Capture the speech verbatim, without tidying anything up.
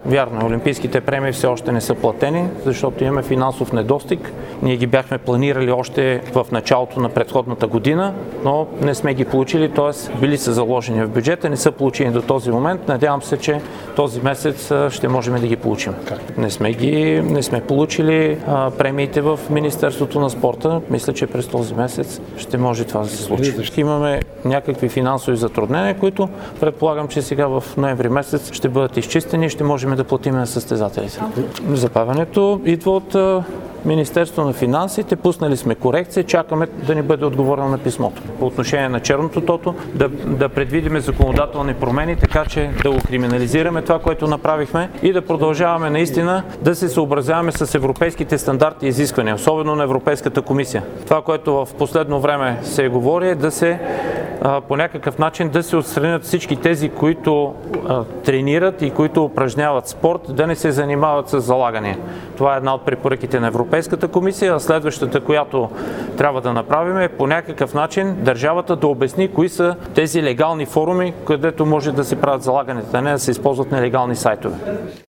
Вярно, олимпийските премии все още не са платени, защото имаме финансов недостиг. Ние ги бяхме планирали още в началото на предходната година, но не сме ги получили, т.е. били са заложени в бюджета, не са получени до този момент. Надявам се, че този месец ще можем да ги получим. Не сме ги, не сме получили а, премиите в Министерството на спорта. Мисля, че през този месец ще може това да се случи. Имаме някакви финансови затруднения, които предполагам, че сега в ноември месец ще бъдат изчистени и ще можем да платим на състезателите. Забавянето идва от Министерство на финансите, пуснали сме корекция, чакаме да ни бъде отговорено на писмото. По отношение на черното тото, да, да предвидиме законодателни промени, така че да го криминализираме това, което направихме и да продължаваме наистина да се съобразяваме с европейските стандарти и изисквания, особено на Европейската комисия. Това, което в последно време се говори, е да се по някакъв начин да се отстранят всички тези, които а, тренират и които упражняват спорт, да не се занимават с залагания. Това е една от препоръките на Европейската комисия, а следващата, която трябва да направим, е по някакъв начин държавата да обясни кои са тези легални форуми, където може да се правят залаганията, а не да се използват нелегални сайтове.